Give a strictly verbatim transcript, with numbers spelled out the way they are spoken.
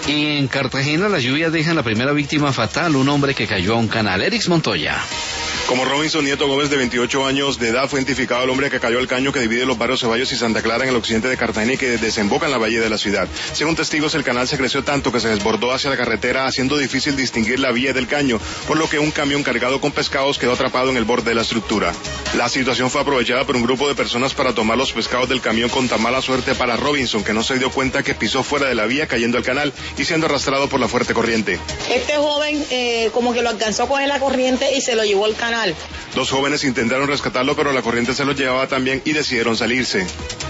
Y en Cartagena las lluvias dejan la primera víctima fatal, un hombre que cayó a un canal. Erix Montoya. Como Robinson Nieto Gómez, de veintiocho años de edad, fue identificado el hombre que cayó al caño que divide los barrios Ceballos y Santa Clara en el occidente de Cartagena y que desemboca en la bahía de la ciudad. Según testigos, el canal se creció tanto que se desbordó hacia la carretera, haciendo difícil distinguir la vía del caño, por lo que un camión cargado con pescados quedó atrapado en el borde de la estructura. La situación fue aprovechada por un grupo de personas para tomar los pescados del camión, con tan mala suerte para Robinson, que no se dio cuenta que pisó fuera de la vía, cayendo al canal y siendo arrastrado por la fuerte corriente. Este joven eh, como que lo alcanzó a coger la corriente y se lo llevó al canal. Dos jóvenes intentaron rescatarlo, pero la corriente se los llevaba también y decidieron salirse.